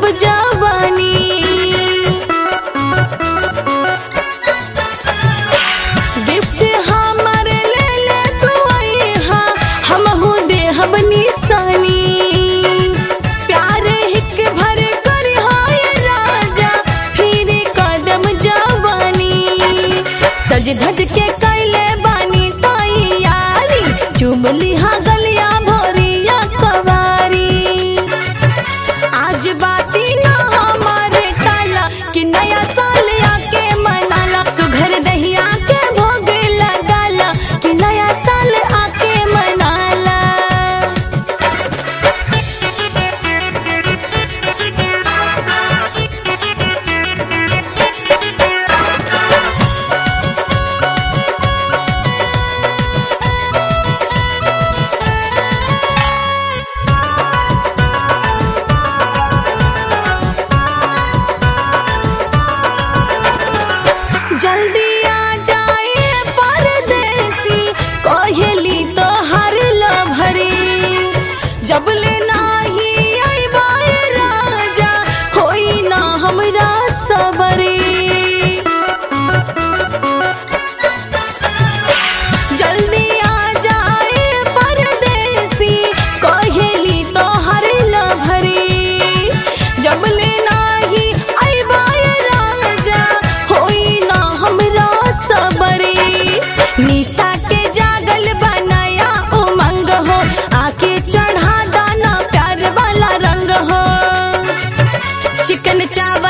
जवानी। गिफ्ट हमर ले ले तू आइहा हमहू देहब निशानी। प्यार हिक भर कर हाय राजा फिर कदम जवानी। सज धज के कैले बानी तैयारी चुम लिहा गलिया भरिया कवारी। आज बाती ना हमारे काला कि नया साल आके मनाला। सुघर दहिया के भोग लगाला कि नया साल आके मनाला। जल्दी आ जाए परदेसी कोहली तो हर लभरी। जब ले नाही आइबा राजा होई ना हमरा सबरी। जल्दी आ जाए परदेसी कोहली तो हर लभरी। जब ले नाही आइबा राजा होई ना हमरा सबरी। निशा के जागल बनाया उमंग हो आके चढ़ा दाना प्यार वाला रंग हो। चिकन चावल